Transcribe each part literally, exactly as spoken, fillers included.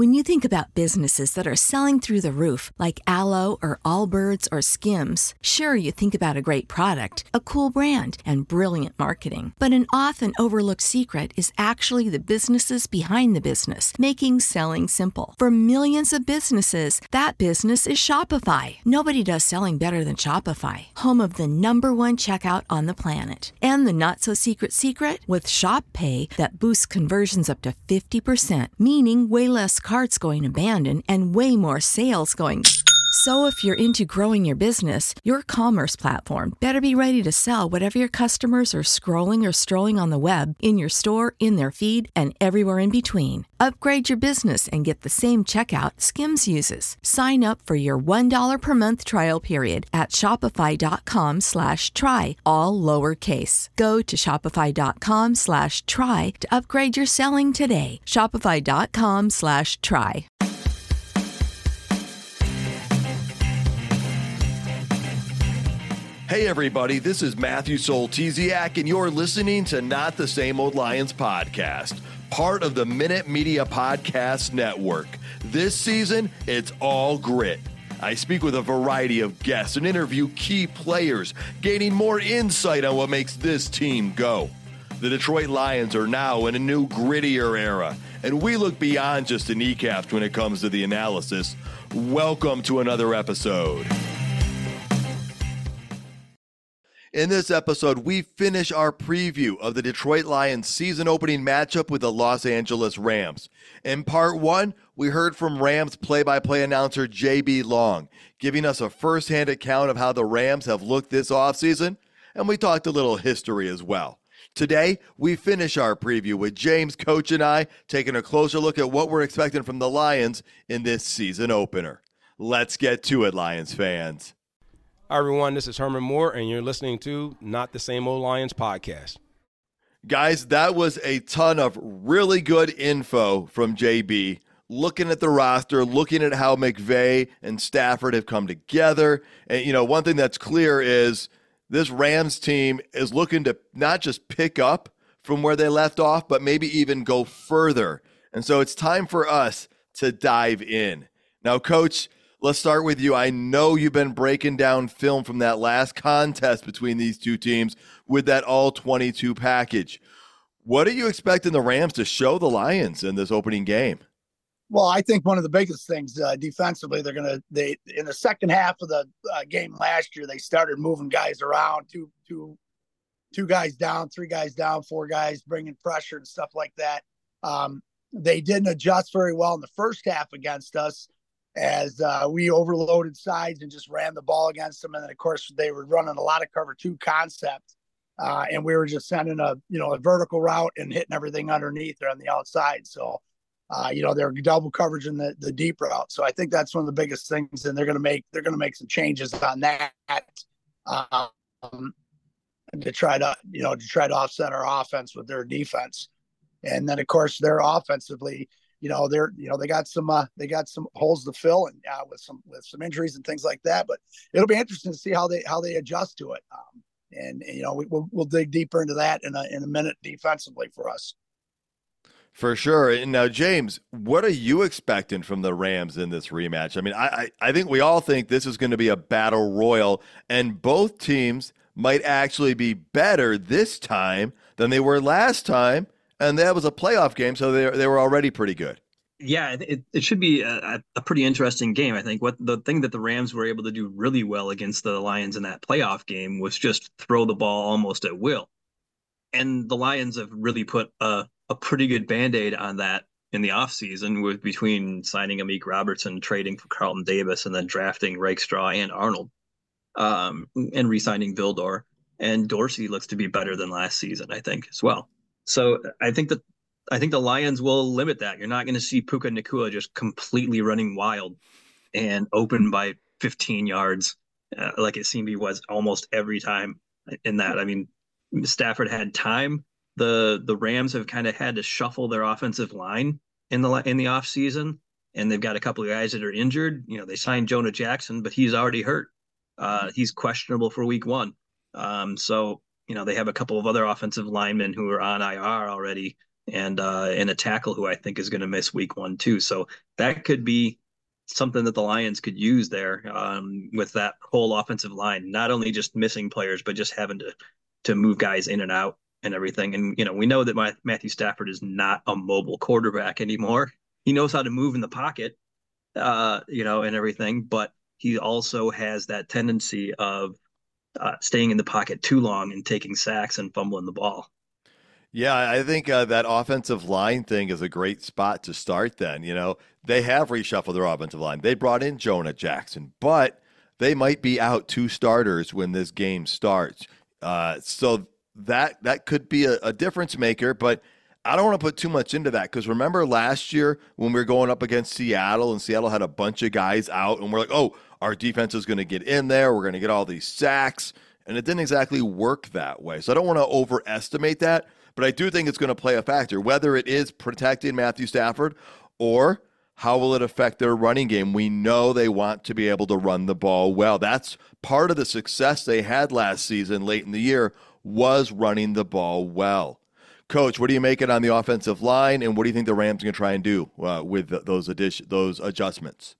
When you think about businesses that are selling through the roof, like Aloe or Allbirds or Skims, sure, you think about a great product, a cool brand, and brilliant marketing. But an often overlooked secret is actually the businesses behind the business, making selling simple. For millions of businesses, that business is Shopify. Nobody does selling better than Shopify, home of the number one checkout on the planet. And the not-so-secret secret? With Shop Pay that boosts conversions up to fifty percent, meaning way less carts going abandoned and way more sales going. So if you're into growing your business, your commerce platform better be ready to sell whatever your customers are scrolling or strolling on the web, in your store, in their feed, and everywhere in between. Upgrade your business and get the same checkout Skims uses. Sign up for your one dollar per month trial period at shopify.com slash try, all lowercase. Go to shopify.com slash try to upgrade your selling today. Shopify.com slash try. Hey everybody, this is Matthew Soltesiak, and you're listening to Not the Same Old Lions podcast, part of the Minute Media Podcast Network. This season, it's all grit. I speak with a variety of guests and interview key players, gaining more insight on what makes this team go. The Detroit Lions are now in a new, grittier era, and we look beyond just the kneecaps when it comes to the analysis. Welcome to another episode. In this episode, we finish our preview of the Detroit Lions season opening matchup with the Los Angeles Rams. In part one, we heard from Rams play-by-play announcer J B Long, giving us a first-hand account of how the Rams have looked this offseason, and we talked a little history as well. Today, we finish our preview with James, Coach, and I taking a closer look at what we're expecting from the Lions in this season opener. Let's get to it, Lions fans. Hi, everyone. This is Herman Moore, and you're listening to Not the Same Old Lions podcast. Guys, that was a ton of really good info from J B. Looking at the roster, looking at how McVay and Stafford have come together. And, you know, one thing that's clear is this Rams team is looking to not just pick up from where they left off, but maybe even go further. And so it's time for us to dive in. Now, Coach, let's start with you. I know you've been breaking down film from that last contest between these two teams with that all twenty-two package. What are you expecting the Rams to show the Lions in this opening game? Well, I think one of the biggest things uh, defensively, they're going to, they in the second half of the uh, game last year, they started moving guys around, two, two, two guys down, three guys down, four guys, bringing pressure and stuff like that. Um, they didn't adjust very well in the first half against us, as uh, we overloaded sides and just ran the ball against them. And then, of course, they were running a lot of cover two concept. Uh, and we were just sending a, you know, a vertical route and hitting everything underneath there on the outside. So, uh, you know, they're double coverage in the, the deep route. So I think that's one of the biggest things. And they're going to make, they're going to make some changes on that um, to try to, you know, to try to offset our offense with their defense. And then, of course, they're offensively, you know, they're, you know, they got some, uh, they got some holes to fill and uh, with some, with some injuries and things like that, but it'll be interesting to see how they, how they adjust to it. Um, and, and, you know, we, we'll, we'll dig deeper into that in a, in a minute defensively for us. For sure. And now, James, what are you expecting from the Rams in this rematch? I mean, I, I, I think we all think this is going to be a battle royal, and both teams might actually be better this time than they were last time. And that was a playoff game, so they they were already pretty good. Yeah, it, it should be a, a pretty interesting game. I think what the thing that the Rams were able to do really well against the Lions in that playoff game was just throw the ball almost at will. And the Lions have really put a, a pretty good Band-Aid on that in the offseason, with between signing Amik Robertson, trading for Carlton Davis, and then drafting Rakestraw and Arnold, um, and re-signing Vildor. And Dorsey looks to be better than last season, I think, as well. So I think that I think the Lions will limit that. You're not going to see Puka Nacua just completely running wild and open by fifteen yards, uh, like it seemed he was almost every time in that. I mean, Stafford had time. The the Rams have kind of had to shuffle their offensive line in the in the offseason, and they've got a couple of guys that are injured. You know, they signed Jonah Jackson, but he's already hurt. Uh, he's questionable for week one. Um, so. You know, they have a couple of other offensive linemen who are on I R already. and uh, and a tackle who I think is going to miss week one too. So that could be something that the Lions could use there um, with that whole offensive line, not only just missing players, but just having to to move guys in and out and everything. And, you know, we know that my, Matthew Stafford is not a mobile quarterback anymore. He knows how to move in the pocket, uh, you know, and everything, but he also has that tendency of uh, staying in the pocket too long and taking sacks and fumbling the ball. Yeah, I think uh, that offensive line thing is a great spot to start then. You know, they have reshuffled their offensive line. They brought in Jonah Jackson, but they might be out two starters when this game starts. Uh, so that that could be a, a difference maker, but I don't want to put too much into that because remember last year when we were going up against Seattle and Seattle had a bunch of guys out and we're like, oh, our defense is going to get in there. We're going to get all these sacks. And it didn't exactly work that way. So I don't want to overestimate that. But I do think it's going to play a factor, whether it is protecting Matthew Stafford or how will it affect their running game. We know they want to be able to run the ball well. That's part of the success they had last season late in the year was running the ball well. Coach, what do you make it on the offensive line, and what do you think the Rams are going to try and do uh, with those addition, those adjustments?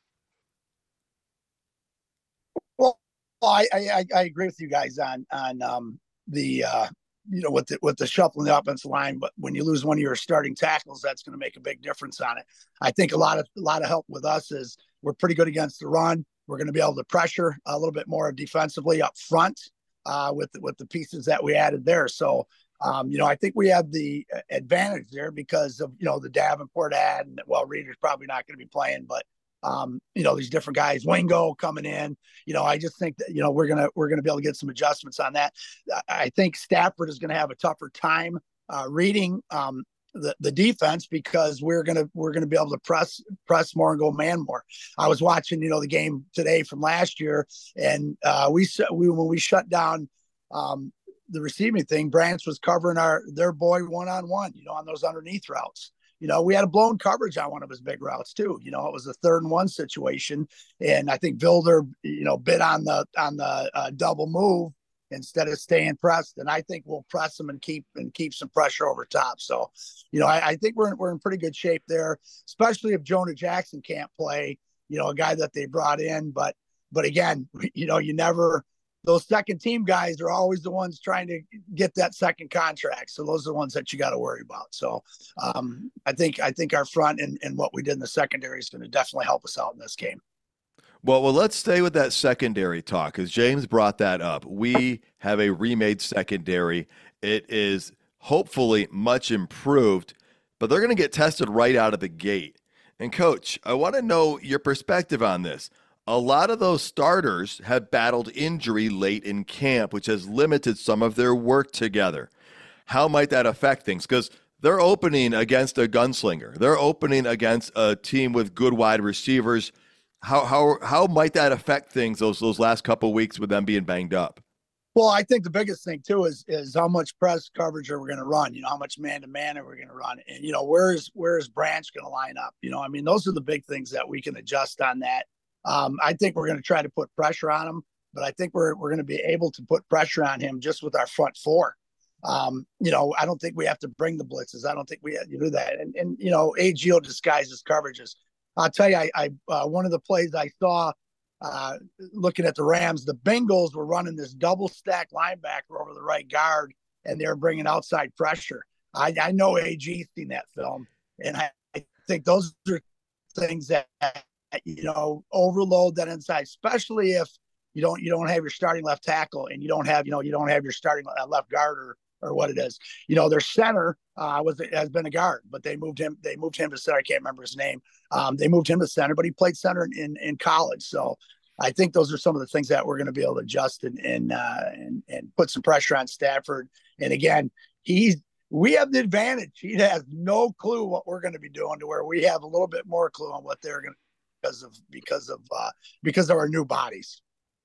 Well, I, I, I agree with you guys on on um, the uh, you know, with the, with the shuffling the offensive line, but when you lose one of your starting tackles, that's going to make a big difference on it. I think a lot of, a lot of help with us is we're pretty good against the run. We're going to be able to pressure a little bit more defensively up front uh, with, with the pieces that we added there. So, um, you know, I think we have the advantage there because of, you know, the Davenport ad and well, Reader's probably not going to be playing, but Um, you know, these different guys, Wingo coming in, you know, I just think that, you know, we're going to, we're going to be able to get some adjustments on that. I think Stafford is going to have a tougher time uh, reading um, the, the defense because we're going to, we're going to be able to press, press more and go man more. I was watching, you know, the game today from last year and uh, we, we, when we shut down um, the receiving thing, Branch was covering our, their boy one-on-one, you know, on those underneath routes. You know, we had a blown coverage on one of his big routes too. You know, it was a third and one situation, and I think Vilder, you know, bit on the on the uh, double move instead of staying pressed. And I think we'll press them and keep and keep some pressure over top. So, you know, I, I think we're we're in pretty good shape there, especially if Jonah Jackson can't play. You know, a guy that they brought in, but but again, you know, you never. Those second team guys are always the ones trying to get that second contract. So those are the ones that you got to worry about. So um, I think, I think our front and, and what we did in the secondary is going to definitely help us out in this game. Well, well, let's stay with that secondary talk because James brought that up. We have a remade secondary. It is hopefully much improved, but they're going to get tested right out of the gate. And Coach, I want to know your perspective on this. A lot of those starters have battled injury late in camp, which has limited some of their work together. How might that affect things? Because they're opening against a gunslinger. They're opening against a team with good wide receivers. How how how might that affect things those those last couple of weeks with them being banged up? Well, I think the biggest thing too is is how much press coverage are we going to run? You know, how much man to man are we going to run? And you know, where is where is Branch going to line up? You know, I mean, those are the big things that we can adjust on that. Um, I think we're going to try to put pressure on him, but I think we're we're going to be able to put pressure on him just with our front four. Um, you know, I don't think we have to bring the blitzes. I don't think we have to do that. And and you know, A G O disguises coverages. I'll tell you, I, I uh, one of the plays I saw uh, looking at the Rams, the Bengals were running this double stack linebacker over the right guard, and they were bringing outside pressure. I, I know A G's seen that film, and I, I think those are things that. You know, overload that inside, especially if you don't you don't have your starting left tackle and you don't have you know you don't have your starting left guard or or what it is. You know, their center uh, was has been a guard, but they moved him they moved him to center. I can't remember his name. Um, they moved him to center, but he played center in, in, in college. So I think those are some of the things that we're going to be able to adjust and and, uh, and and put some pressure on Stafford. And again, he's we have the advantage. He has no clue what we're going to be doing to where we have a little bit more clue on what they're going to. Because of because of uh, because of our new bodies.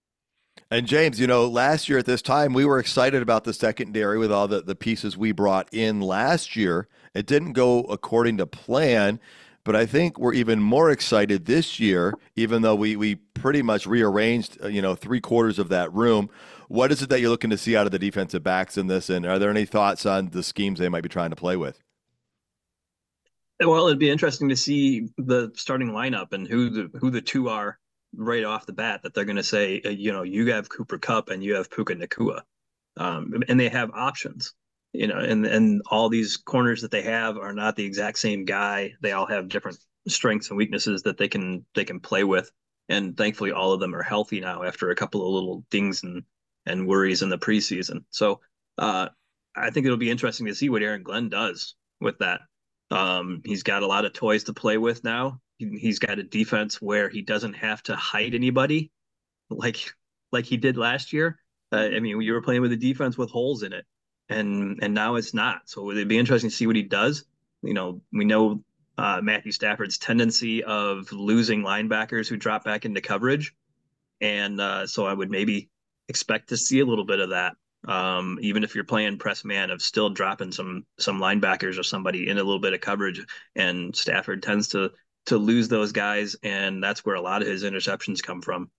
And James, you know, last year at this time, we were excited about the secondary with all the, the pieces we brought in last year. It didn't go according to plan, but I think we're even more excited this year, even though we we pretty much rearranged, uh, you know, three quarters of that room. What is it that you're looking to see out of the defensive backs in this? And are there any thoughts on the schemes they might be trying to play with? Well, it'd be interesting to see the starting lineup and who the who the two are right off the bat that they're going to say, uh, you know, you have Cooper Kupp and you have Puka Nacua, um, and they have options, you know, and and all these corners that they have are not the exact same guy. They all have different strengths and weaknesses that they can they can play with, and thankfully all of them are healthy now after a couple of little dings and and worries in the preseason. So uh, I think it'll be interesting to see what Aaron Glenn does with that. Um, he's got a lot of toys to play with now. He, he's got a defense where he doesn't have to hide anybody like like he did last year. Uh, I mean, you were playing with a defense with holes in it, and and now it's not. So it'd be interesting to see what he does. You know, we know uh, Matthew Stafford's tendency of losing linebackers who drop back into coverage, and uh, so I would maybe expect to see a little bit of that. Um, even if you're playing press man, of still dropping some some linebackers or somebody in a little bit of coverage, and Stafford tends to to lose those guys, and that's where a lot of his interceptions come from.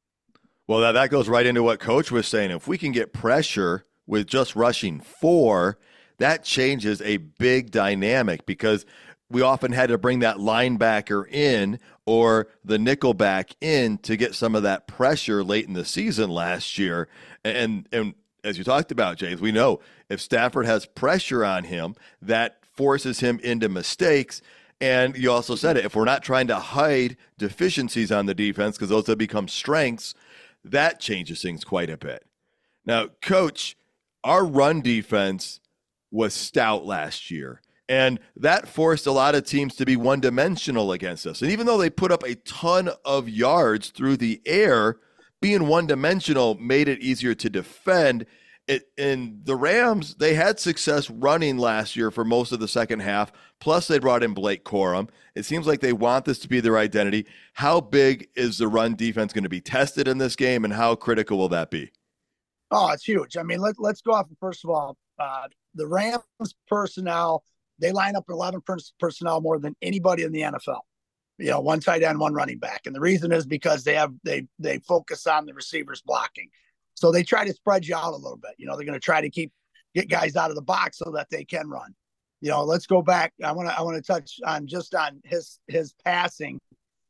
Well, that, that goes right into what Coach was saying. If we can get pressure with just rushing four, that changes a big dynamic, because we often had to bring that linebacker in or the nickel back in to get some of that pressure late in the season last year. And and as you talked about, James, we know if Stafford has pressure on him, that forces him into mistakes. And you also said it, if we're not trying to hide deficiencies on the defense, because those have become strengths, that changes things quite a bit. Now, Coach, our run defense was stout last year, and that forced a lot of teams to be one-dimensional against us. And even though they put up a ton of yards through the air, being one-dimensional made it easier to defend. It, and the Rams, they had success running last year for most of the second half, plus they brought in Blake Corum. It seems like they want this to be their identity. How big is the run defense going to be tested in this game, and how critical will that be? Oh, it's huge. I mean, let, let's go off, first of all, uh, the Rams personnel, they line up eleven personnel more than anybody in the N F L. You know, one tight end, one running back. And the reason is because they have they they focus on the receivers blocking. So they try to spread you out a little bit. You know, they're going to try to keep get guys out of the box so that they can run. You know, let's go back. I want to I want to touch on just on his his passing.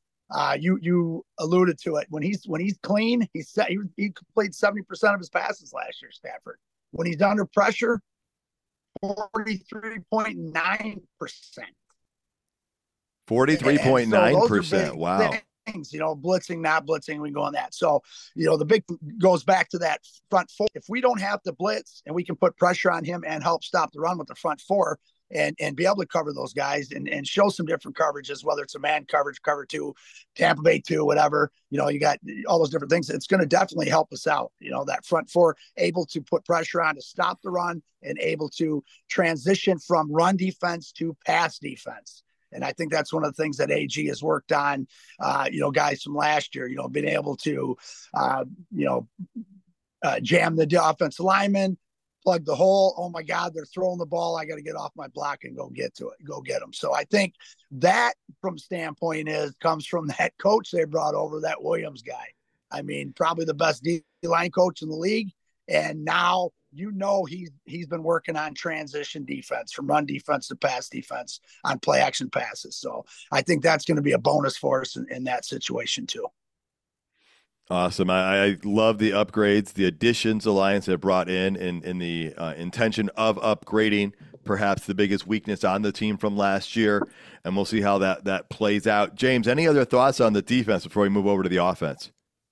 Uh, you you alluded to it. When he's when he's clean, he's set, he he completed seventy percent of his passes last year, Stafford. When he's under pressure, forty-three point nine percent. forty-three point nine percent. So wow. Things, you know, blitzing, not blitzing, we go on that. So, you know, the big goes back to that front four. If we don't have to blitz and we can put pressure on him and help stop the run with the front four and, and be able to cover those guys and, and show some different coverages, whether it's a man coverage, cover two, Tampa Bay two, whatever, you know, you got all those different things. It's going to definitely help us out. You know, that front four able to put pressure on to stop the run and able to transition from run defense to pass defense. And I think that's one of the things that A G has worked on, uh, you know, guys from last year, you know, being able to, uh, you know, uh, jam the offensive lineman, plug the hole. Oh, my God, they're throwing the ball. I got to get off my block and go get to it, go get them. So I think that from standpoint is comes from that coach they brought over, that Williams guy. I mean, probably the best D-line coach in the league. And now, you know, he's he's been working on transition defense, from run defense to pass defense on play action passes. So I think that's going to be a bonus for us in, in that situation too. Awesome. I, I love the upgrades, the additions Alliance have brought in, in, in the uh, intention of upgrading perhaps the biggest weakness on the team from last year. And we'll see how that, that plays out. James, any other thoughts on the defense before we move over to the offense?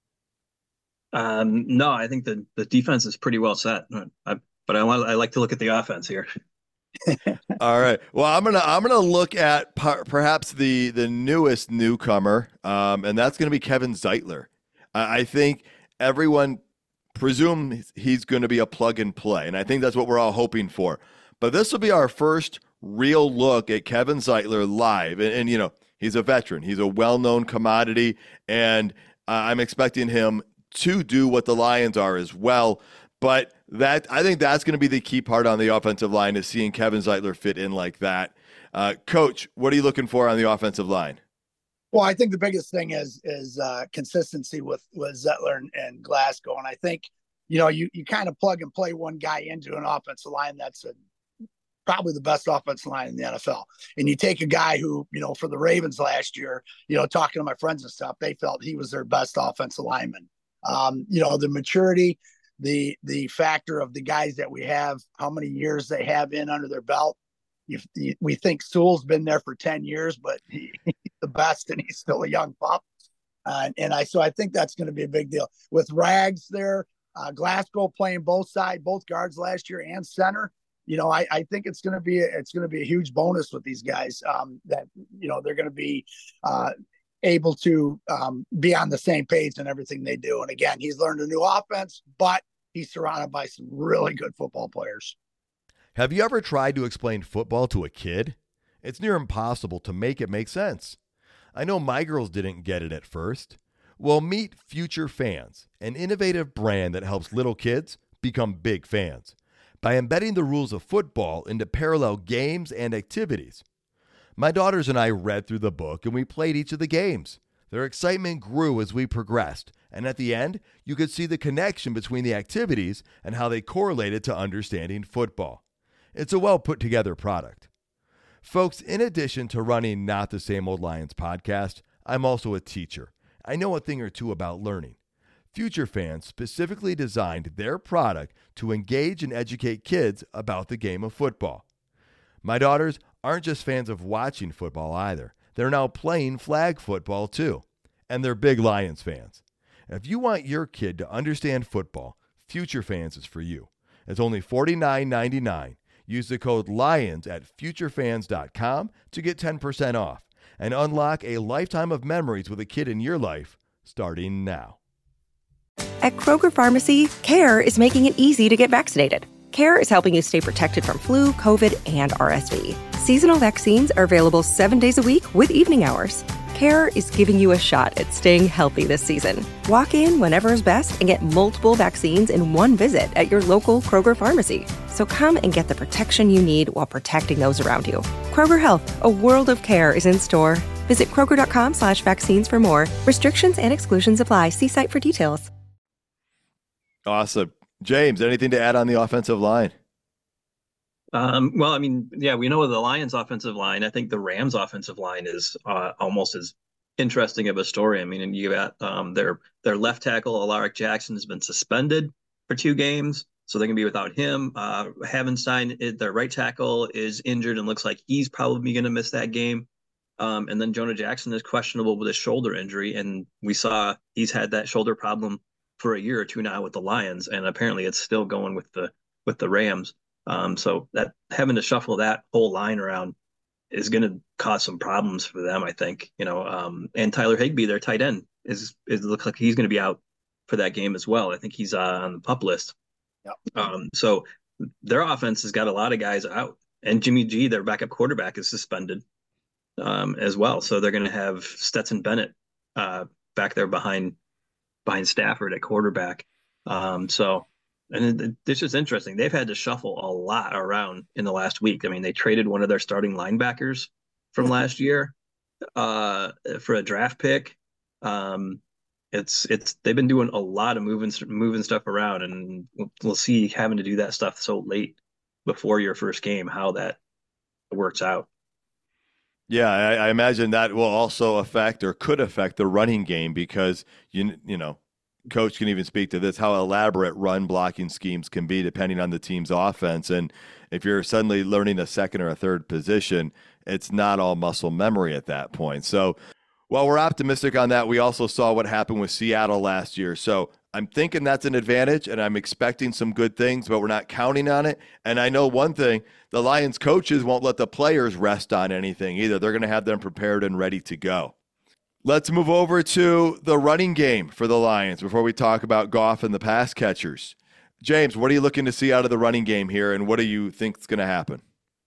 Um, no, I think the, the defense is pretty well set, I, but I want I like to look at the offense here. All right. Well, I'm gonna I'm gonna look at par- perhaps the the newest newcomer, um, and that's gonna be Kevin Zeitler. I, I think everyone presumes he's going to be a plug and play, and I think that's what we're all hoping for. But this will be our first real look at Kevin Zeitler live, and, and you know he's a veteran, he's a well-known commodity, and uh, I'm expecting him to do what the Lions are as well. But that I think that's going to be the key part on the offensive line, is seeing Kevin Zeitler fit in like that. Uh, Coach, what are you looking for on the offensive line? Well, I think the biggest thing is is uh, consistency with, with Zeitler and, and Glasgow. And I think, you know, you, you kind of plug and play one guy into an offensive line that's a probably the best offensive line in the N F L. And you take a guy who, you know, for the Ravens last year, you know, talking to my friends and stuff, they felt he was their best offensive lineman. Um, you know, the maturity, the the factor of the guys that we have, how many years they have in under their belt. You, you, we think Sewell's been there for ten years, but he, he's the best, and he's still a young pup. Uh, and I so I think that's going to be a big deal with Rags there. Uh, Glasgow playing both sides, both guards last year and center. You know, I, I think it's going to be it's going to be a huge bonus with these guys. Um, that you know they're going to be uh, able to um, be on the same page in everything they do. And again, he's learned a new offense, but he's surrounded by some really good football players. Have you ever tried to explain football to a kid? It's near impossible to make it make sense. I know my girls didn't get it at first. Well, meet Future Fans, an innovative brand that helps little kids become big fans by embedding the rules of football into parallel games and activities. My daughters and I read through the book and we played each of the games. Their excitement grew as we progressed, and at the end, you could see the connection between the activities and how they correlated to understanding football. It's a well put together product. Folks, in addition to running Not the Same Old Lions podcast, I'm also a teacher. I know a thing or two about learning. Future Fans specifically designed their product to engage and educate kids about the game of football. My daughters aren't just fans of watching football either. They're now playing flag football too. And they're big Lions fans. If you want your kid to understand football, Future Fans is for you. It's only forty-nine ninety-nine. Use the code LIONS at future fans dot com to get ten percent off and unlock a lifetime of memories with a kid in your life starting now. At Kroger Pharmacy, CARE is making it easy to get vaccinated. CARE is helping you stay protected from flu, COVID, and R S V. Seasonal vaccines are available seven days a week with evening hours. CARE is giving you a shot at staying healthy this season. Walk in whenever is best and get multiple vaccines in one visit at your local Kroger pharmacy. So come and get the protection you need while protecting those around you. Kroger Health, a world of care, is in store. Visit kroger.com slash vaccines for more. Restrictions and exclusions apply. See site for details. Awesome. James, anything to add on the offensive line? Um, well, I mean, yeah, we know the Lions offensive line. I think the Rams offensive line is uh, almost as interesting of a story. I mean, and you got um, their their left tackle, Alaric Jackson, has been suspended for two games, so they're going to be without him. Uh, Havenstein, their right tackle, is injured and looks like he's probably going to miss that game. Um, and then Jonah Jackson is questionable with a shoulder injury, and we saw he's had that shoulder problem for a year or two now with the Lions, and apparently it's still going with the with the Rams. Um, so that having to shuffle that whole line around is going to cause some problems for them, I think. You know, um, and Tyler Higbee, their tight end, is is looks like he's going to be out for that game as well. I think he's uh, on the PUP list. Yep. Um, so their offense has got a lot of guys out, and Jimmy G, their backup quarterback, is suspended um, as well. So they're going to have Stetson Bennett uh, back there behind behind Stafford at quarterback. Um, so. And it, this is interesting. They've had to shuffle a lot around in the last week. I mean, they traded one of their starting linebackers from last year uh, for a draft pick. Um, it's it's they've been doing a lot of moving moving stuff around, and we'll, we'll see having to do that stuff so late before your first game how that works out. Yeah, I, I imagine that will also affect or could affect the running game because you you know. Coach can even speak to this, how elaborate run blocking schemes can be depending on the team's offense. And if you're suddenly learning a second or a third position, it's not all muscle memory at that point. So while we're optimistic on that, we also saw what happened with Seattle last year. So I'm thinking that's an advantage, and I'm expecting some good things, but we're not counting on it. And I know one thing, the Lions coaches won't let the players rest on anything either. They're going to have them prepared and ready to go. Let's move over to the running game for the Lions before we talk about Goff and the pass catchers. James, what are you looking to see out of the running game here, and what do you think is going to happen?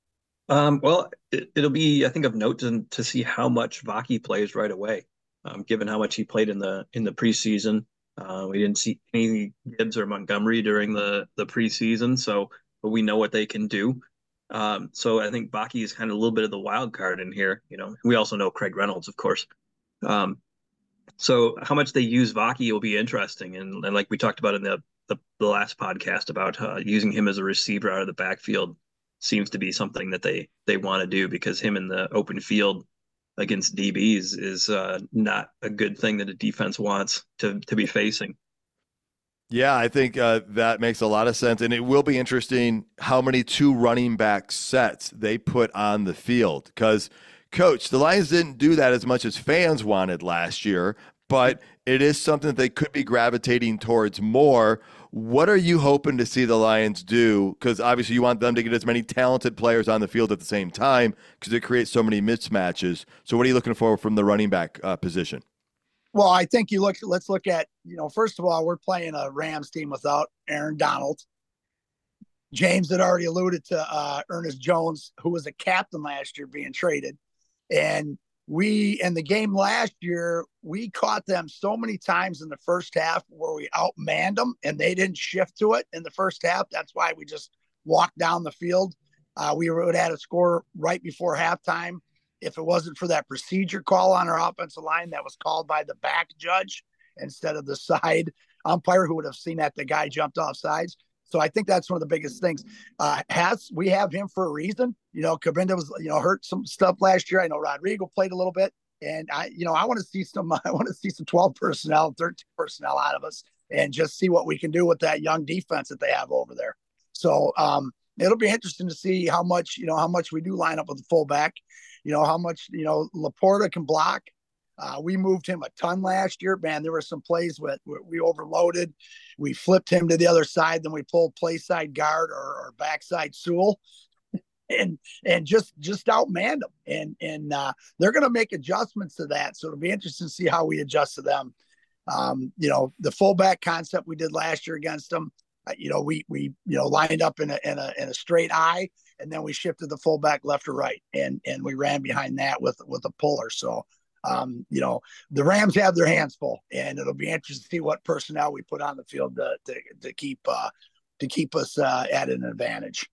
Um, well, it, it'll be, I think, of note to, to see how much Vaki plays right away, um, given how much he played in the in the preseason. Uh, we didn't see any Gibbs or Montgomery during the, the preseason, so but we know what they can do. Um, so I think Vaki is kind of a little bit of the wild card in here. You know, we also know Craig Reynolds, of course. Um, so how much they use Vaki will be interesting. And, and like we talked about in the, the, the last podcast about uh, using him as a receiver out of the backfield seems to be something that they they want to do, because him in the open field against D Bs is uh, not a good thing that a defense wants to to be facing. Yeah, I think uh, that makes a lot of sense. And it will be interesting how many two running back sets they put on the field. Because, Coach, the Lions didn't do that as much as fans wanted last year, but it is something that they could be gravitating towards more. What are you hoping to see the Lions do? Because obviously you want them to get as many talented players on the field at the same time, because it creates so many mismatches. So what are you looking for from the running back uh, position? Well, I think you look, let's look at, you know, first of all, we're playing a Rams team without Aaron Donald. James had already alluded to uh, Ernest Jones, who was a captain last year, being traded. And we, in the game last year, we caught them so many times in the first half where we outmanned them and they didn't shift to it in the first half. That's why we just walked down the field. Uh, we would have had a score right before halftime if it wasn't for that procedure call on our offensive line that was called by the back judge instead of the side umpire, who would have seen that the guy jumped off sides. So I think that's one of the biggest things. Uh, has we have him for a reason. You know, Cabinda was, you know, hurt some stuff last year. I know Rodrigo played a little bit, and I, you know, I want to see some, I want to see some twelve personnel, thirteen personnel out of us, and just see what we can do with that young defense that they have over there. So um, it'll be interesting to see how much, you know, how much we do line up with the fullback. You know, how much, you know, Laporta can block. Uh, we moved him a ton last year. Man, there were some plays where we overloaded. We flipped him to the other side. Then we pulled play side guard or, or backside Sewell and and just just outmanned them. And, and uh, they're going to make adjustments to that. So it'll be interesting to see how we adjust to them. Um, you know, the fullback concept we did last year against them, uh, you know, we, we, you know, lined up in a, in a, in a straight eye. And then we shifted the fullback left or right, and and we ran behind that with with a puller. So, um, you know, the Rams have their hands full, and it'll be interesting to see what personnel we put on the field to to, to keep uh, to keep us uh, at an advantage.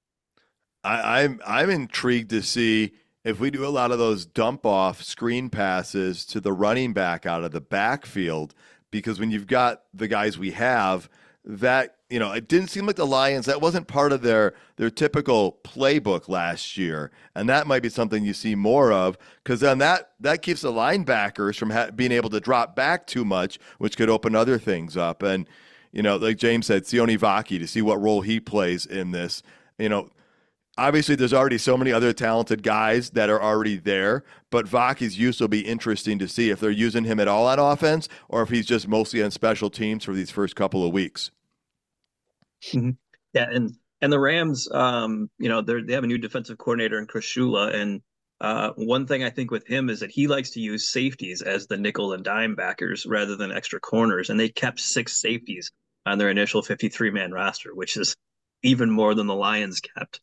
I, I'm I'm intrigued to see if we do a lot of those dump off screen passes to the running back out of the backfield, because when you've got the guys we have, that, you know, it didn't seem like the Lions, that wasn't part of their their typical playbook last year. And that might be something you see more of, because then that, that keeps the linebackers from ha- being able to drop back too much, which could open other things up. And, you know, like James said, Sione Vaki, to see what role he plays in this. You know, obviously there's already so many other talented guys that are already there, but Vaki's use will be interesting to see if they're using him at all on offense or if he's just mostly on special teams for these first couple of weeks. Mm-hmm. Yeah, and and the Rams, um, you know, they they have a new defensive coordinator in Chris Shula, and uh, one thing I think with him is that he likes to use safeties as the nickel and dime backers rather than extra corners, and they kept six safeties on their initial fifty-three man roster, which is even more than the Lions kept.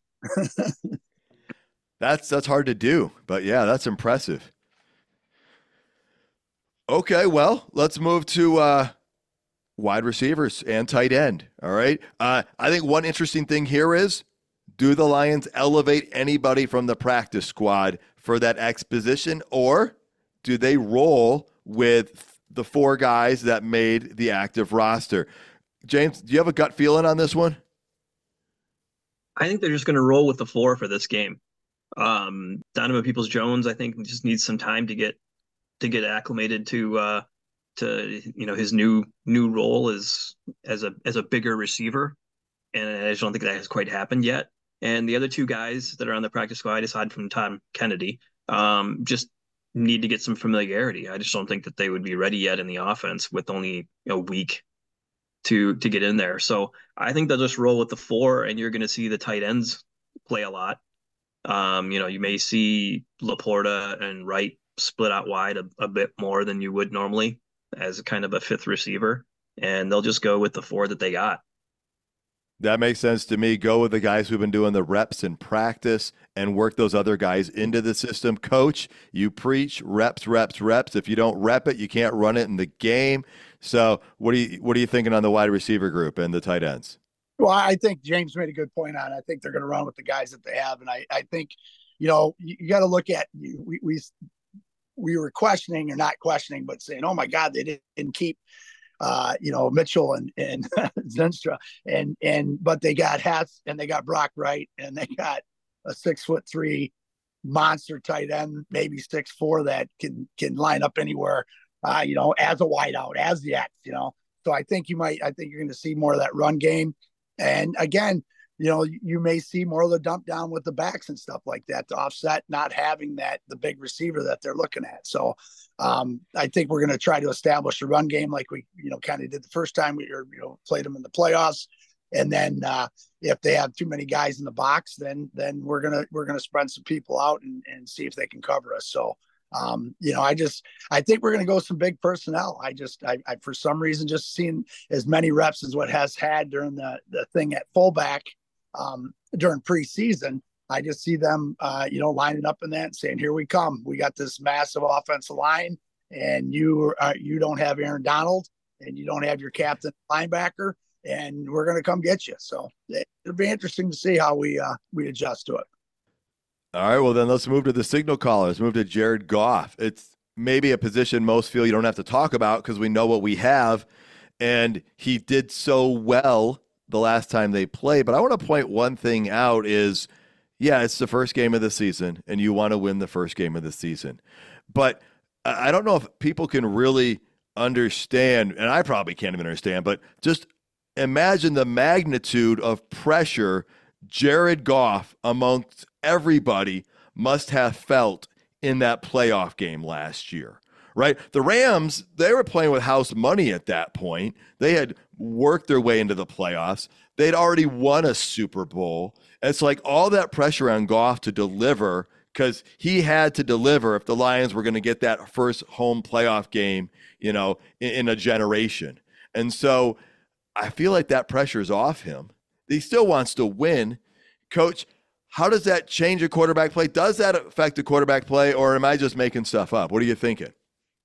that's that's hard to do, but yeah, that's impressive. Okay, well, let's move to uh, wide receivers and tight end. All right. Uh, I think one interesting thing here is, do the Lions elevate anybody from the practice squad for that X position, or do they roll with the four guys that made the active roster? James, do you have a gut feeling on this one? I think they're just going to roll with the four for this game. Um, Donovan Peoples-Jones, I think, just needs some time to get to get acclimated to uh, to you know his new new role as as a as a bigger receiver, and I just don't think that has quite happened yet. And the other two guys that are on the practice squad, aside from Tom Kennedy, um, just need to get some familiarity. I just don't think that they would be ready yet in the offense with only a week to to get in there. So I think they'll just roll with the four, and you're going to see the tight ends play a lot. Um, you know, you may see Laporta and Wright split out wide a, a bit more than you would normally as kind of a fifth receiver, and they'll just go with the four that they got. That makes sense to me. Go with the guys who've been doing the reps in practice and work those other guys into the system. Coach, you preach reps, reps, reps. If you don't rep it, you can't run it in the game. So what are you, what are you thinking on the wide receiver group and the tight ends? Well, I think James made a good point on it. I think they're going to run with the guys that they have. And I, I think, you know, you, you got to look at, we, we, we were questioning or not questioning, but saying, oh my God, they didn't keep uh, you know, Mitchell and, and Zenstra. And, and, but they got Hess and they got Brock Wright and they got a six foot three monster tight end, maybe six, four that can, can line up anywhere, uh, you know, as a wideout, as the X, you know. So I think you might, I think you're going to see more of that run game. And again, you know, you may see more of the dump down with the backs and stuff like that to offset not having that, the big receiver that they're looking at. So um, I think we're going to try to establish a run game like we, you know, kind of did the first time we were, you know, played them in the playoffs. And then uh, if they have too many guys in the box, then, then we're going to, we're going to spread some people out and, and see if they can cover us. So, um, you know, I just, I think we're going to go some big personnel. I just, I, I, for some reason, just seeing as many reps as what has had during the, the thing at fullback, um, during preseason, I just see them, uh, you know, lining up in that and saying, here we come. We got this massive offensive line and you, uh, you don't have Aaron Donald and you don't have your captain linebacker and we're going to come get you. So it'll be interesting to see how we, uh, we adjust to it. All right, well, then let's move to the signal caller. Let's move to Jared Goff. It's maybe a position most feel you don't have to talk about because we know what we have, and he did so well the last time they played. But I want to point one thing out is, yeah, it's the first game of the season, and you want to win the first game of the season. But I don't know if people can really understand, and I probably can't even understand, but just imagine the magnitude of pressure Jared Goff amongst everybody must have felt in that playoff game last year, right? The Rams, they were playing with house money at that point. They had worked their way into the playoffs. They'd already won a Super Bowl. It's like all that pressure on Goff to deliver because he had to deliver if the Lions were going to get that first home playoff game, you know, in, in a generation. And so I feel like that pressure is off him. He still wants to win. Coach, how does that change a quarterback play? Does that affect the quarterback play, or am I just making stuff up? What are you thinking?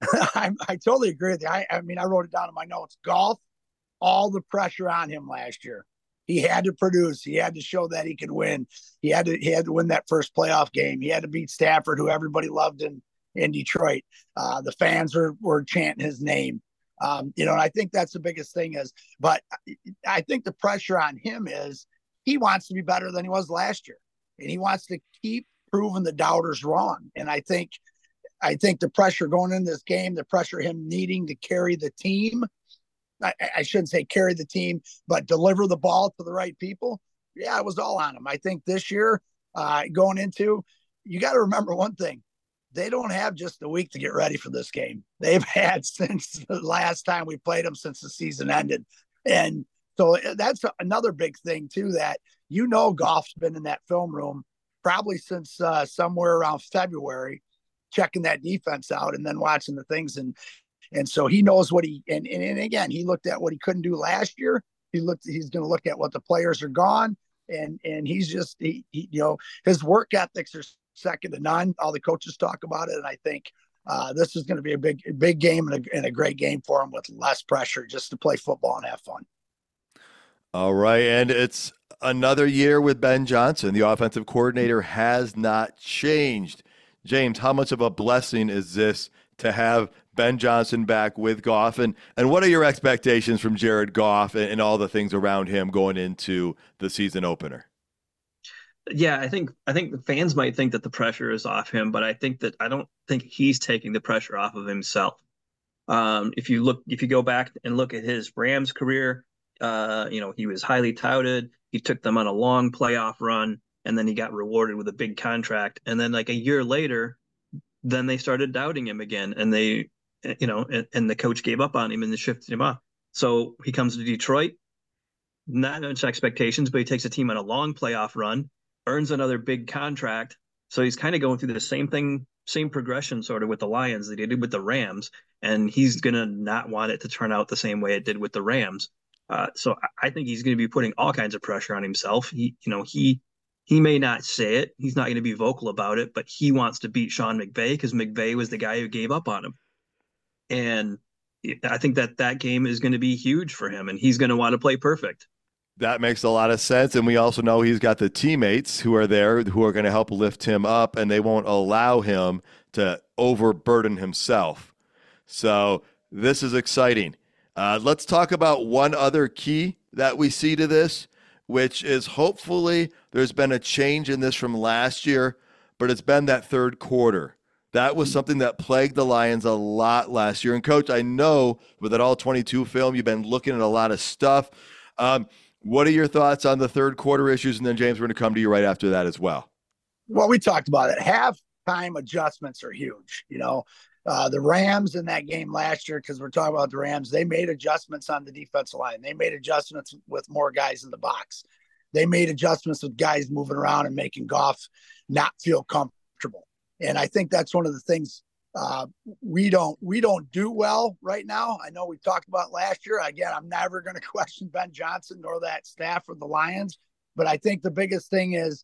I, I totally agree with you. I, I mean, I wrote it down in my notes. Goff, all the pressure on him last year. He had to produce. He had to show that he could win. He had to he had to win that first playoff game. He had to beat Stafford, who everybody loved in, in Detroit. Uh, the fans were, were chanting his name. Um, you know, and I think that's the biggest thing is, but I think the pressure on him is he wants to be better than he was last year. And he wants to keep proving the doubters wrong. And I think, I think the pressure going in this game, the pressure him needing to carry the team, I, I shouldn't say carry the team, but deliver the ball to the right people. Yeah, it was all on him. I think this year uh, going into, you got to remember one thing. They don't have just a week to get ready for this game. They've had since the last time we played them since the season ended. And so that's another big thing too, that, you know, Goff's been in that film room probably since uh, somewhere around February, checking that defense out and then watching the things. And, and so he knows what he, and, and, and again, he looked at what he couldn't do last year. He looked, he's going to look at what the players are gone. And, and he's just, he, he, you know, his work ethics are second to none. All the coaches talk about it. And I think uh, this is going to be a big, big game and a, and a great game for him with less pressure just to play football and have fun. All right. And it's another year with Ben Johnson. The offensive coordinator has not changed. James, how much of a blessing is this to have Ben Johnson back with Goff? And, and what are your expectations from Jared Goff and, and all the things around him going into the season opener? Yeah, I think I think the fans might think that the pressure is off him, but I think that I don't think he's taking the pressure off of himself. Um, if you look, if you go back and look at his Rams career, uh, you know, he was highly touted. He took them on a long playoff run, and then he got rewarded with a big contract. And then, like a year later, then they started doubting him again, and they, you know, and, and the coach gave up on him and they shifted him off. So he comes to Detroit, not much expectations, but he takes a team on a long playoff run, earns another big contract. So he's kind of going through the same thing, same progression sort of with the Lions that he did with the Rams. And he's going to not want it to turn out the same way it did with the Rams. Uh, so I think he's going to be putting all kinds of pressure on himself. He, you know, he, he may not say it. He's not going to be vocal about it, but he wants to beat Sean McVay because McVay was the guy who gave up on him. And I think that that game is going to be huge for him, and he's going to want to play perfect. That makes a lot of sense. And we also know he's got the teammates who are there who are going to help lift him up, and they won't allow him to overburden himself. So this is exciting. Uh, let's talk about one other key that we see to this, which is hopefully there's been a change in this from last year, but it's been that third quarter. That was something that plagued the Lions a lot last year. And, Coach, I know with that all twenty-two film, you've been looking at a lot of stuff. Um, what are your thoughts on the third quarter issues? And then, James, we're going to come to you right after that as well. Well, we talked about it. Halftime adjustments are huge. You know, uh, the Rams in that game last year, because we're talking about the Rams, they made adjustments on the defensive line. They made adjustments with more guys in the box. They made adjustments with guys moving around and making Goff not feel comfortable. And I think that's one of the things uh, we don't we don't do well right now. I know we talked about last year. Again, I'm never going to question Ben Johnson nor that staff or the Lions, but I think the biggest thing is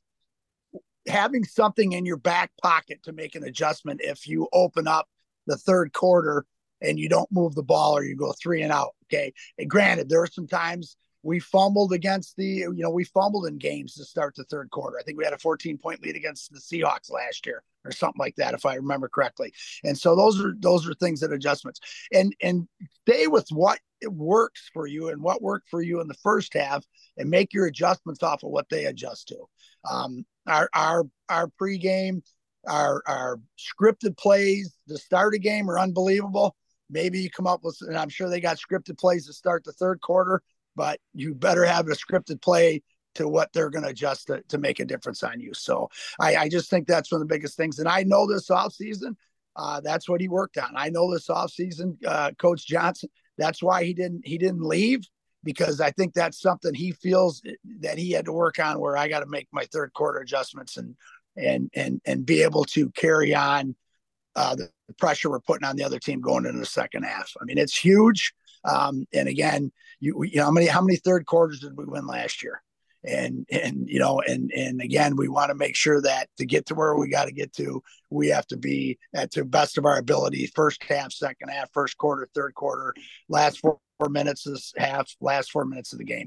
having something in your back pocket to make an adjustment if you open up the third quarter and you don't move the ball or you go three and out. Okay. And granted, there are some times we fumbled against the, you know, we fumbled in games to start the third quarter. I think we had a fourteen point lead against the Seahawks last year or something like that, if I remember correctly. And so those are, those are things that adjustments and, and stay with what works for you and what worked for you in the first half and make your adjustments off of what they adjust to. Um, our, our, our pregame, our, our scripted plays to start a game are unbelievable. Maybe you come up with, and I'm sure they got scripted plays to start the third quarter, but you better have a scripted play to what they're going to adjust to, to make a difference on you. So I, I just think that's one of the biggest things. And I know this offseason, uh, that's what he worked on. I know this offseason, uh, Coach Johnson, that's why he didn't, he didn't leave, because I think that's something he feels that he had to work on, where I got to make my third quarter adjustments and, and, and, and be able to carry on uh, the pressure we're putting on the other team going into the second half. I mean, it's huge. Um, and again, you, you know, how many, how many third quarters did we win last year? And, and, you know, and, and again, we want to make sure that to get to where we got to get to, we have to be at the best of our ability. First half, second half, first quarter, third quarter, last four, four minutes of half, last four minutes of the game.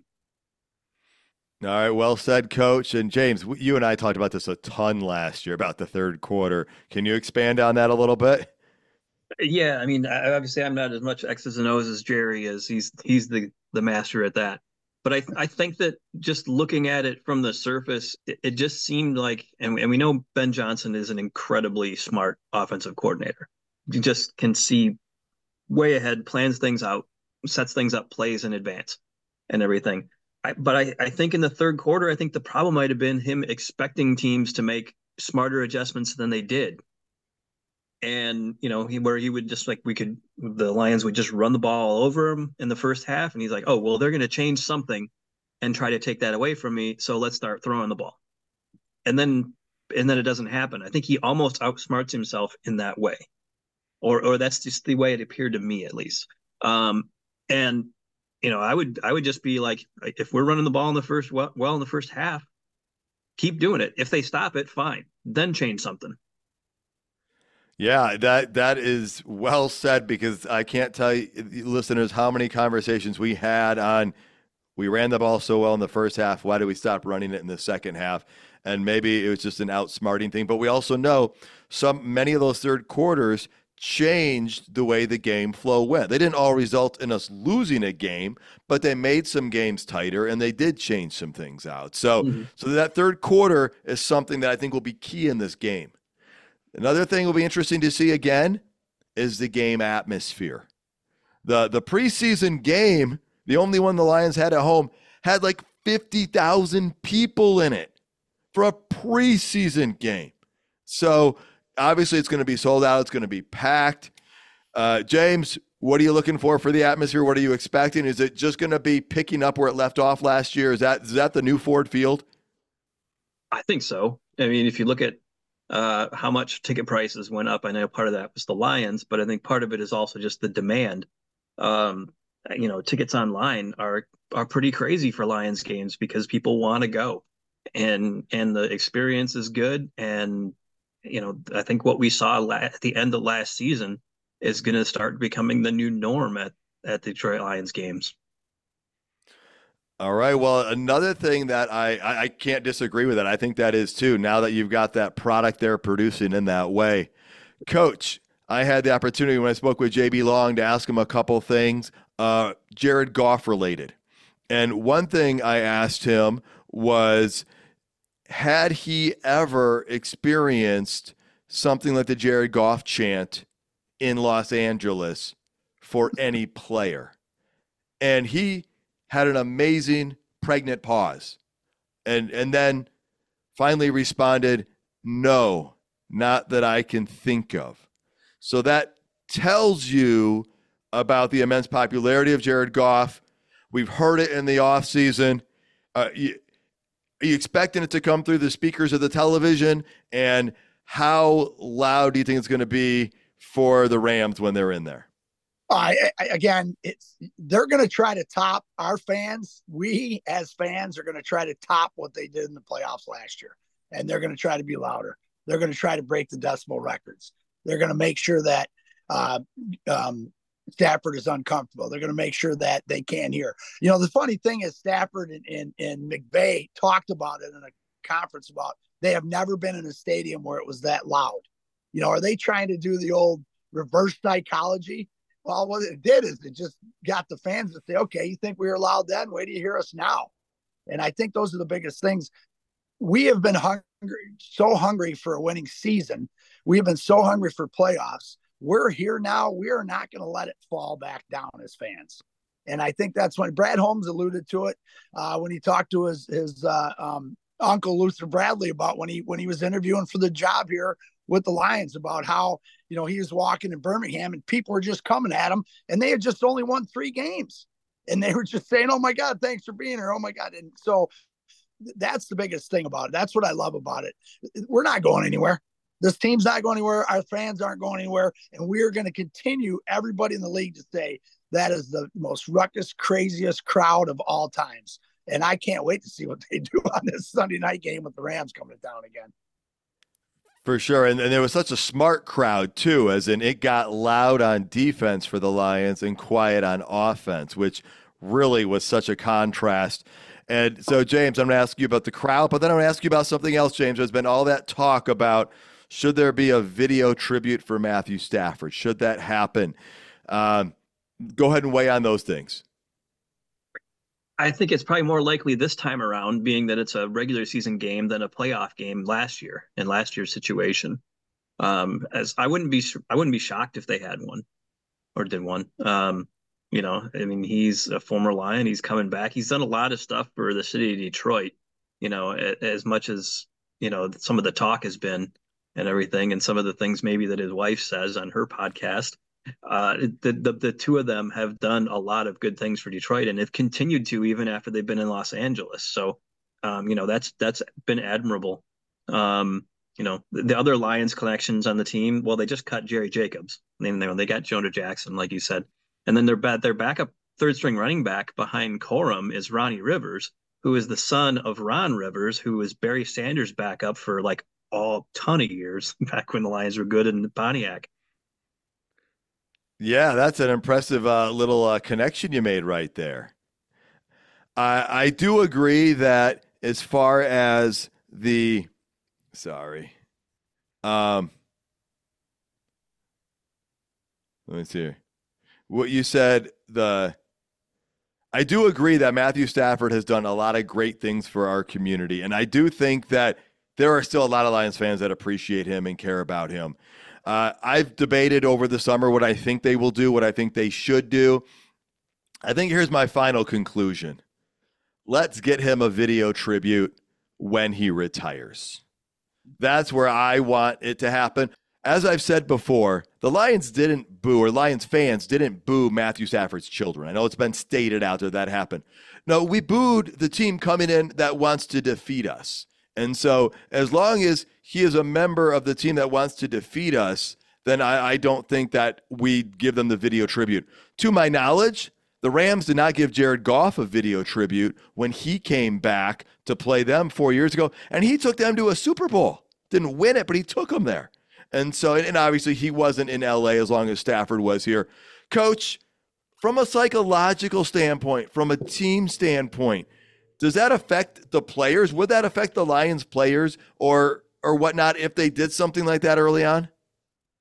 All right. Well said, Coach. And James, you and I talked about this a ton last year about the third quarter. Can you expand on that a little bit? Yeah. I mean, obviously I'm not as much X's and O's as Jerry is. He's, he's the, the master at that. But I, I think that just looking at it from the surface, it, it just seemed like, and, and we know Ben Johnson is an incredibly smart offensive coordinator. You just can see way ahead, plans things out, sets things up, plays in advance and everything. I, but I, I think in the third quarter, I think the problem might have been him expecting teams to make smarter adjustments than they did. And, you know, he, where he would just like, we could, the Lions would just run the ball all over him in the first half. And he's like, oh, well, they're going to change something and try to take that away from me. So let's start throwing the ball. And then, and then it doesn't happen. I think he almost outsmarts himself in that way. Or, or that's just the way it appeared to me, at least. Um, and, you know, I would, I would just be like, if we're running the ball in the first, well, well in the first half, keep doing it. If they stop it, fine. Then change something. Yeah, that that is well said, because I can't tell you, listeners, how many conversations we had on, we ran the ball so well in the first half, why do we stop running it in the second half? And maybe it was just an outsmarting thing. But we also know some many of those third quarters changed the way the game flow went. They didn't all result in us losing a game, but they made some games tighter and they did change some things out. So, mm-hmm. so that third quarter is something that I think will be key in this game. Another thing will be interesting to see again is the game atmosphere. The the preseason game, the only one the Lions had at home, had like fifty thousand people in it for a preseason game. So obviously it's going to be sold out. It's going to be packed. Uh, James, what are you looking for for the atmosphere? What are you expecting? Is it just going to be picking up where it left off last year? Is that is that the new Ford Field? I think so. I mean, if you look at uh, how much ticket prices went up, I know part of that was the Lions, but I think part of it is also just the demand. Um, you know, tickets online are are pretty crazy for Lions games because people want to go, and and the experience is good. And you know, I think what we saw la- at the end of last season is going to start becoming the new norm at at the Detroit Lions games. All right. Well, another thing that I, I can't disagree with that. I think that is too, now that you've got that product there producing in that way. Coach, I had the opportunity when I spoke with J B Long to ask him a couple things uh, Jared Goff related. And one thing I asked him was, had he ever experienced something like the Jared Goff chant in Los Angeles for any player? And he had an amazing pregnant pause. And and then finally responded, no, not that I can think of. So that tells you about the immense popularity of Jared Goff. We've heard it in the offseason. Uh, you, are you expecting it to come through the speakers of the television? And how loud do you think it's going to be for the Rams when they're in there? I, I again, it's they're going to try to top our fans. We as fans are going to try to top what they did in the playoffs last year, and they're going to try to be louder. They're going to try to break the decimal records. They're going to make sure that uh, um, Stafford is uncomfortable. They're going to make sure that they can't hear. You know, the funny thing is Stafford and, and, and McVay talked about it in a conference about they have never been in a stadium where it was that loud. You know, are they trying to do the old reverse psychology? Well, what it did is it just got the fans to say, okay, you think we were loud then? Wait till you hear us now. And I think those are the biggest things. We have been hungry, so hungry for a winning season. We have been so hungry for playoffs. We're here now. We are not going to let it fall back down as fans. And I think that's when Brad Holmes alluded to it uh, when he talked to his his uh, um, uncle Luther Bradley about when he when he was interviewing for the job here with the Lions, about how, you know, he was walking in Birmingham and people were just coming at him and they had just only won three games and they were just saying, oh my God, thanks for being here. Oh my God. And so that's the biggest thing about it. That's what I love about it. We're not going anywhere. This team's not going anywhere. Our fans aren't going anywhere. And we're going to continue, everybody in the league, to say that is the most ruckus, craziest crowd of all times. And I can't wait to see what they do on this Sunday night game with the Rams coming down again. For sure. And, and there was such a smart crowd, too, as in it got loud on defense for the Lions and quiet on offense, which really was such a contrast. And so, James, I'm going to ask you about the crowd, but then I'm going to ask you about something else, James. There's been all that talk about, should there be a video tribute for Matthew Stafford? Should that happen? Um, go ahead and weigh on those things. I think it's probably more likely this time around, being that it's a regular season game than a playoff game last year in last year's situation. Um, as I wouldn't be, I wouldn't be shocked if they had one or did one. Um, you know, I mean, he's a former Lion. He's coming back. He's done a lot of stuff for the city of Detroit. You know, as much as, you know, some of the talk has been and everything, and some of the things maybe that his wife says on her podcast. Uh, the, the the two of them have done a lot of good things for Detroit, and have continued to even after they've been in Los Angeles. So, um, you know, that's that's been admirable. Um, you know, the, the other Lions connections on the team, well, they just cut Jerry Jacobs. They they got Jonah Jackson, like you said, and then their bat their backup third string running back behind Corum is Ronnie Rivers, who is the son of Ron Rivers, who was Barry Sanders' backup for like a ton of years back when the Lions were good in Pontiac. Yeah, that's an impressive uh, little uh, connection you made right there. I I do agree that as far as the, sorry, um, let me see, what you said, the, I do agree that Matthew Stafford has done a lot of great things for our community, and I do think that there are still a lot of Lions fans that appreciate him and care about him. Uh, I've debated over the summer what I think they will do, what I think they should do. I think here's my final conclusion. Let's get him a video tribute when he retires. That's where I want it to happen. As I've said before, the Lions didn't boo, or Lions fans didn't boo Matthew Stafford's children. I know it's been stated out there that happened. No, we booed the team coming in that wants to defeat us. And so as long as he is a member of the team that wants to defeat us, then I, I don't think that we give them the video tribute. To my knowledge, the Rams did not give Jared Goff a video tribute when he came back to play them four years ago, and he took them to a Super Bowl. Didn't win it, but he took them there. And so, and obviously he wasn't in L A as long as Stafford was here. Coach, from a psychological standpoint, from a team standpoint, does that affect the players? Would that affect the Lions players or or whatnot if they did something like that early on?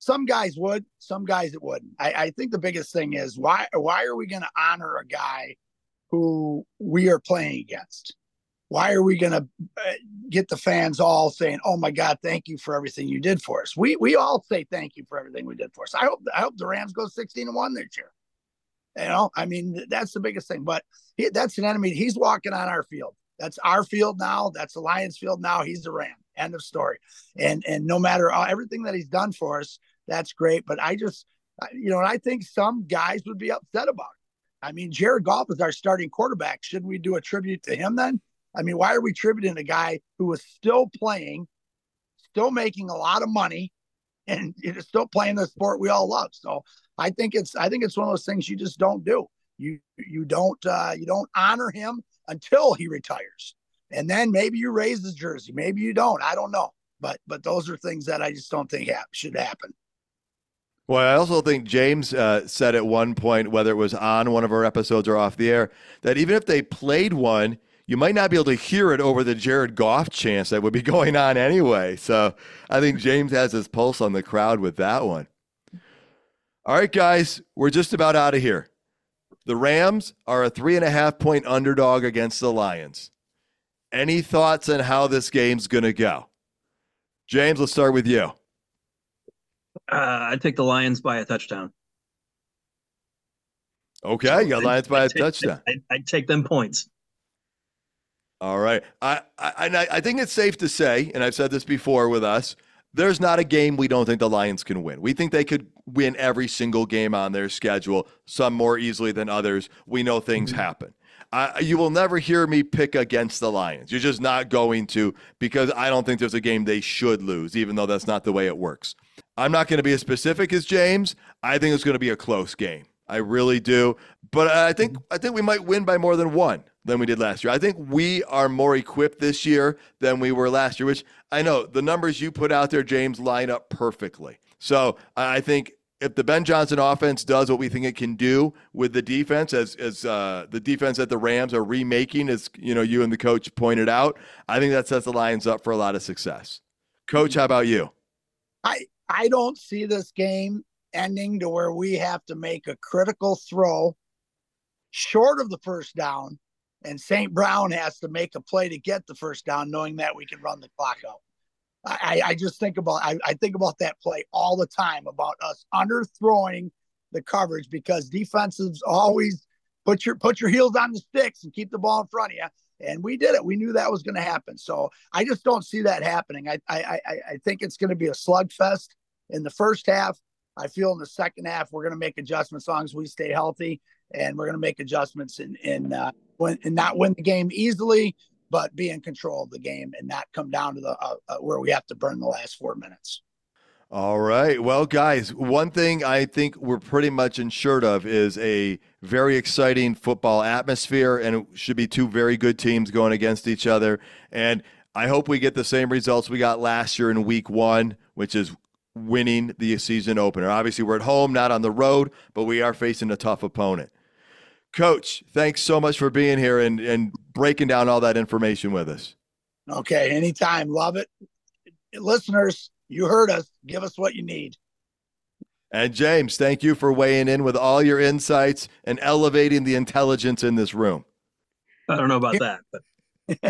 some guys would, some guys it wouldn't. I, I think the biggest thing is why why are we going to honor a guy who we are playing against? Why are we going to get the fans all saying, "Oh my God, thank you for everything you did for us"? We we all say thank you for everything we did for us. I hope I hope the Rams go sixteen and one this year. You know, I mean, that's the biggest thing. But he, that's an enemy. He's walking on our field. That's our field now. That's the Lions field now. He's a Ram. End of story. And and no matter all, everything that he's done for us, that's great. But I just, you know, and I think some guys would be upset about it. I mean, Jared Goff is our starting quarterback. Shouldn't we do a tribute to him then? I mean, why are we tributing a guy who was still playing, still making a lot of money, and is still playing the sport we all love? So I think it's I think it's one of those things you just don't do. You you don't uh, you don't honor him until he retires, and then maybe you raise his jersey, maybe you don't. I don't know, but but those are things that I just don't think ha- should happen. Well, I also think James uh, said at one point, whether it was on one of our episodes or off the air, that even if they played one, you might not be able to hear it over the Jared Goff chants that would be going on anyway. So I think James has his pulse on the crowd with that one. All right, guys, we're just about out of here. The Rams are a three and a half point underdog against the Lions. Any thoughts on how this game's going to go? James, let's start with you. Uh, I'd take the Lions by a touchdown. Okay, you got Lions by I'd a take, touchdown. I'd, I'd take them points. All right. I, I I think it's safe to say, and I've said this before with us, there's not a game we don't think the Lions can win. We think they could win every single game on their schedule, some more easily than others. We know things mm-hmm. happen. I, you will never hear me pick against the Lions. You're just not going to, because I don't think there's a game they should lose, even though that's not the way it works. I'm not going to be as specific as James. I think it's going to be a close game. I really do. But I think I think we might win by more than one than we did last year. I think we are more equipped this year than we were last year, which I know the numbers you put out there, James, line up perfectly. So I think if the Ben Johnson offense does what we think it can do with the defense, as as uh, the defense that the Rams are remaking, as you know, you and the coach pointed out, I think that sets the Lions up for a lot of success. Coach, how about you? I I don't see this game ending to where we have to make a critical throw short of the first down, and Saint Brown has to make a play to get the first down, knowing that we can run the clock out. I, I just think about I, I think about that play all the time, about us underthrowing the coverage, because defenses always put your put your heels on the sticks and keep the ball in front of you. And we did it. We knew that was going to happen. So I just don't see that happening. I I I, I think it's going to be a slugfest in the first half. I feel in the second half we're going to make adjustments as long as we stay healthy, and we're going to make adjustments in in uh, win, and not win the game easily, but be in control of the game and not come down to the uh, uh, where we have to burn the last four minutes. All right. Well, guys, one thing I think we're pretty much ensured of is a very exciting football atmosphere, and it should be two very good teams going against each other. And I hope we get the same results we got last year in week one, which is winning the season opener. Obviously, we're at home, not on the road, but we are facing a tough opponent. Coach, thanks so much for being here and, and breaking down all that information with us. Okay, anytime. Love it. Listeners, you heard us. Give us what you need. And James, thank you for weighing in with all your insights and elevating the intelligence in this room. I don't know about that, but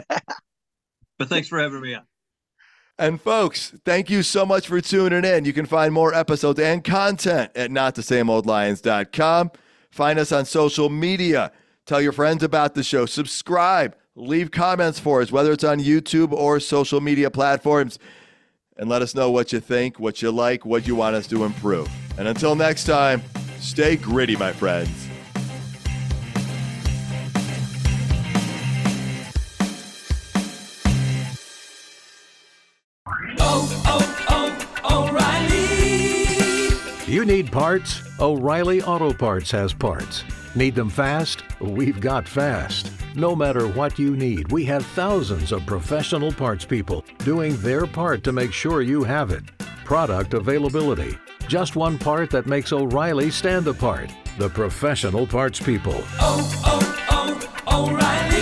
but thanks for having me on. And folks, thank you so much for tuning in. You can find more episodes and content at not the same old lions dot com. Find us on social media. Tell your friends about the show. Subscribe. Leave comments for us, whether it's on YouTube or social media platforms. And let us know what you think, what you like, what you want us to improve. And until next time, stay gritty, my friends. Oh, oh, oh, O'Reilly. You need parts? O'Reilly Auto Parts has parts. Need them fast? We've got fast. No matter what you need, we have thousands of professional parts people doing their part to make sure you have it. Product availability. Just one part that makes O'Reilly stand apart. The professional parts people. Oh, oh, oh, O'Reilly.